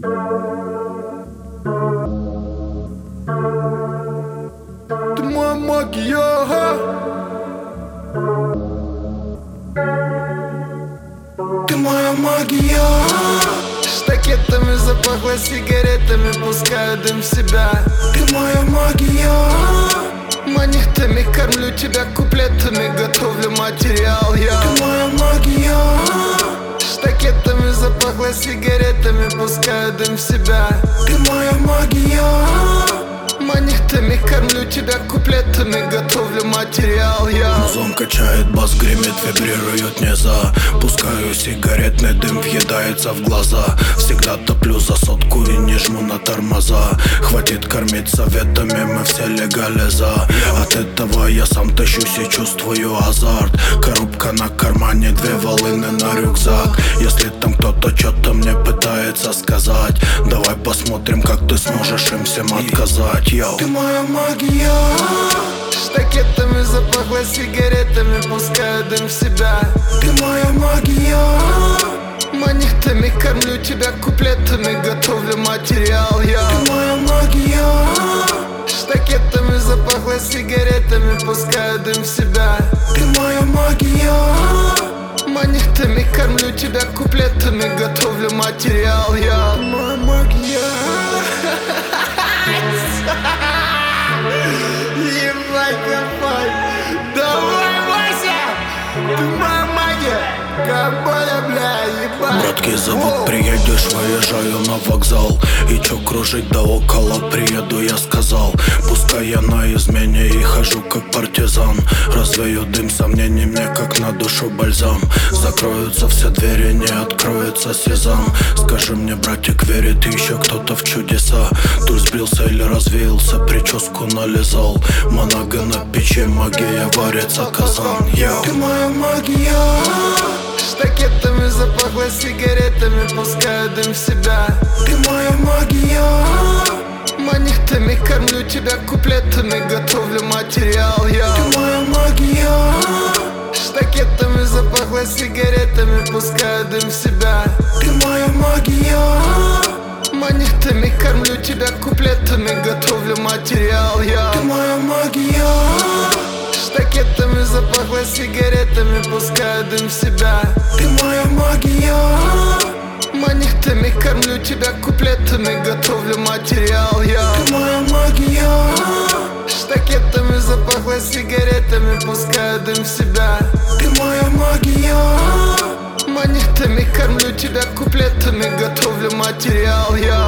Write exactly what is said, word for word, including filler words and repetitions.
Ты моя магия. Ты моя магия. Штакетами запахло сигаретами, пускаю дым в себя. Ты моя магия. Монетами кормлю тебя куплетами, готовлю материал я. Ты моя магия. Штакетами запахло сигаретами, пускаю дым в себя. Ты моя магия. Монетами кормлю тебя куплетами, готовлю материал я. Музон качает, бас гремит, вибрирует низа. Пускаю сигаретный дым, въедается в глаза. Всегда топлю за сотку и не жму на тормоза. Хватит кормить советами, мы все легализа. От этого я сам тащусь и чувствую азарт. Коробка на кармане, две волыны на рюкзак. Если там кто-то что-то мне пытается сказать, давай посмотрим, как ты сможешь им всем отказать. Йоу. Ты моя магия. Штакетами запахло сигаретами, пускаю дым в себя. Ты моя магия. Монетами кормлю тебя куплетами, готовлю материал я. Ты моя магия. Штакетами запахло сигаретами, пускаю дым в себя. Ты моя магия. Монетами кормлю тебя куплетами, готовлю материал я. Ты моя магия. Ебать, копай. Давай, Вася. Ты моя магия. Копай, бля, ебать. Братки зовут, приедешь, выезжаю на вокзал. И чё кружить да около приеду, я сказал. Пускай я на измене и хожу как партизан. Развею дым сомнений, мне как на душу бальзам. Закроются все двери, не откроется сезам. Скажи мне, братик, верит еще кто-то в чудеса? Тут сбился или развеялся, прическу нализал. Монага на печи, магия варится казан. Йоу. Ты моя магия. Штакетами запахло сигаретами, пускаю дым в себя. Ты моя магия. Монетами кормлю тебя куплетами, готовлю материал я. Ты моя магия. Штакетами запахло сигаретами, пускаю дым в себя. Ты моя магия. Монетами кормлю тебя куплетами, готовлю материал я. Ты моя магия. Штакетами запахло сигаретами, пускаю дым в себя. Ты моя магия. Монетами кормлю тебя куплетами, готовлю материал я. Ты моя магия. Штакетами запахло сигаретами, пускаю дым в себя. Ты моя магия. Монетами кормлю тебя куплетами, готовлю материал я.